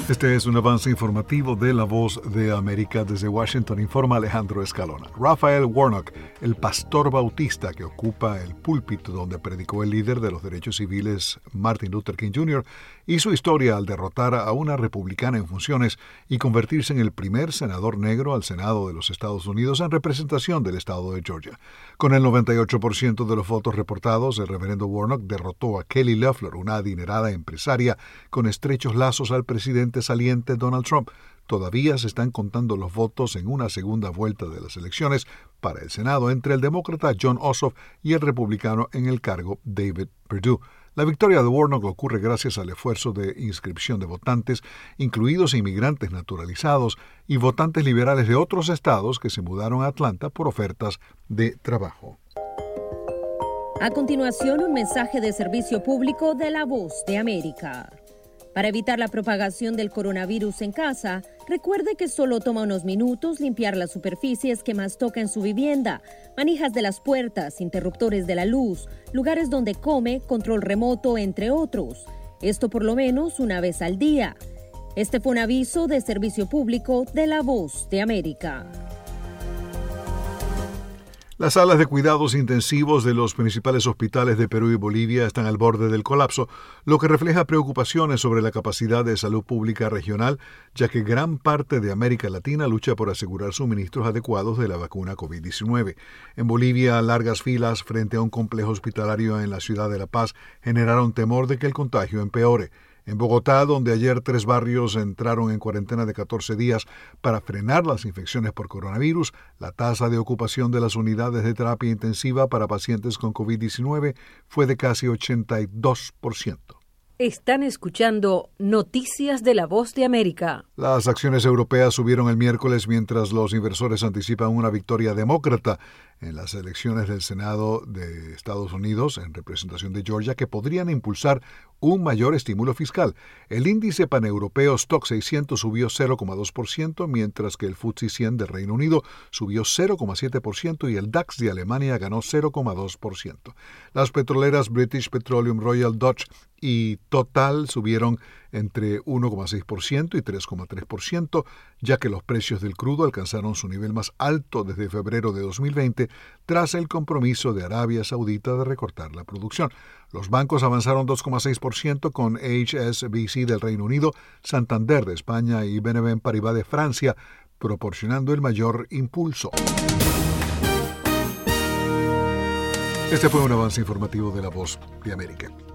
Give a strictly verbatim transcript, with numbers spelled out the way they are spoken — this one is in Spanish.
Este es un avance informativo de La Voz de América. Desde Washington informa Alejandro Escalona. Raphael Warnock, el pastor bautista que ocupa el púlpito donde predicó el líder de los derechos civiles Martin Luther King junior, hizo historia al derrotar a una republicana en funciones y convertirse en el primer senador negro al Senado de los Estados Unidos en representación del estado de Georgia. Con el noventa y ocho por ciento de los votos reportados, el reverendo Warnock derrotó a Kelly Loeffler, una adinerada empresaria con estrechos lazos al presidente saliente Donald Trump. Todavía se están contando los votos en una segunda vuelta de las elecciones para el Senado entre el demócrata Jon Ossoff y el republicano en el cargo David Perdue. La victoria de Warnock ocurre gracias al esfuerzo de inscripción de votantes, incluidos inmigrantes naturalizados y votantes liberales de otros estados que se mudaron a Atlanta por ofertas de trabajo. A continuación, un mensaje de servicio público de La Voz de América. Para evitar la propagación del coronavirus en casa, recuerde que solo toma unos minutos limpiar las superficies que más toca en su vivienda, manijas de las puertas, interruptores de la luz, lugares donde come, control remoto, entre otros. Esto por lo menos una vez al día. Este fue un aviso de servicio público de La Voz de América. Las salas de cuidados intensivos de los principales hospitales de Perú y Bolivia están al borde del colapso, lo que refleja preocupaciones sobre la capacidad de salud pública regional, ya que gran parte de América Latina lucha por asegurar suministros adecuados de la vacuna covid diecinueve. En Bolivia, largas filas frente a un complejo hospitalario en la ciudad de La Paz generaron temor de que el contagio empeore. En Bogotá, donde ayer tres barrios entraron en cuarentena de catorce días para frenar las infecciones por coronavirus, la tasa de ocupación de las unidades de terapia intensiva para pacientes con covid diecinueve fue de casi ochenta y dos por ciento. Están escuchando Noticias de La Voz de América. Las acciones europeas subieron el miércoles mientras los inversores anticipan una victoria demócrata en las elecciones del Senado de Estados Unidos en representación de Georgia que podrían impulsar un mayor estímulo fiscal. El índice paneuropeo Stock seiscientos subió cero coma dos por ciento, mientras que el F T S E cien del Reino Unido subió cero coma siete por ciento y el DAX de Alemania ganó cero coma dos por ciento. Las petroleras British Petroleum, Royal Dutch y Total subieron entre uno coma seis por ciento y tres coma tres por ciento, ya que los precios del crudo alcanzaron su nivel más alto desde febrero de dos mil veinte tras el compromiso de Arabia Saudita de recortar la producción. Los bancos avanzaron dos coma seis por ciento con H S B C del Reino Unido, Santander de España y B N P Paribas de Francia, proporcionando el mayor impulso. Este fue un avance informativo de La Voz de América.